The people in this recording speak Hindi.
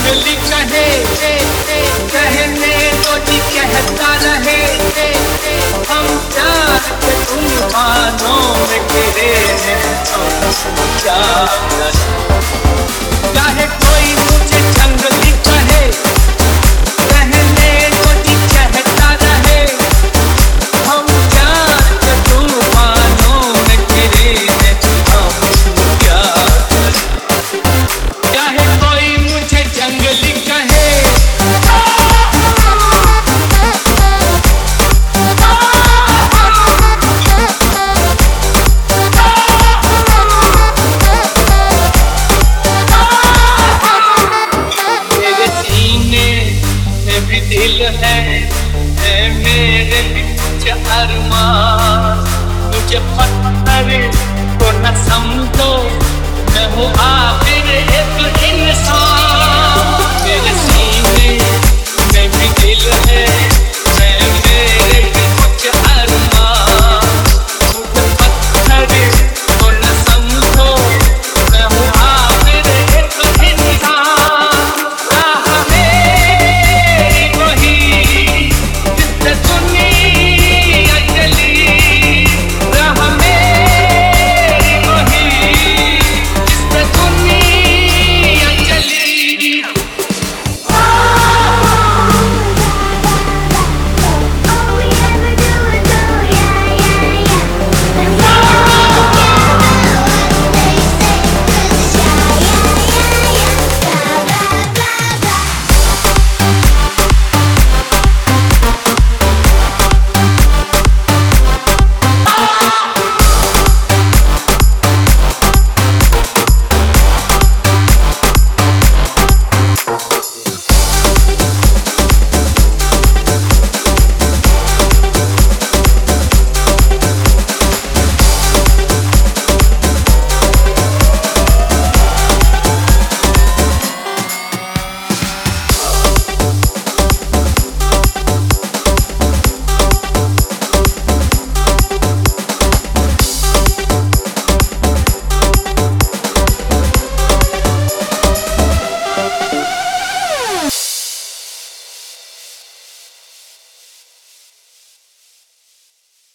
जंगली कहे, कहने तो जी कहता रहे, हम प्यार के तूफानों में घिरे हैं, हम क्या करें। चाहे कोई मुझे जंगली कहे, कहने तो जी कहता रहे, हम प्यार के तूफानों में घिरे हैं, हम क्या करें। चाहे कोई मुझे जंगली कहे, मेरे सीने में भी दिल है मेरे भी कुछ अरमान। मुझे पत्थर को न समझो, मैं हूँ आगे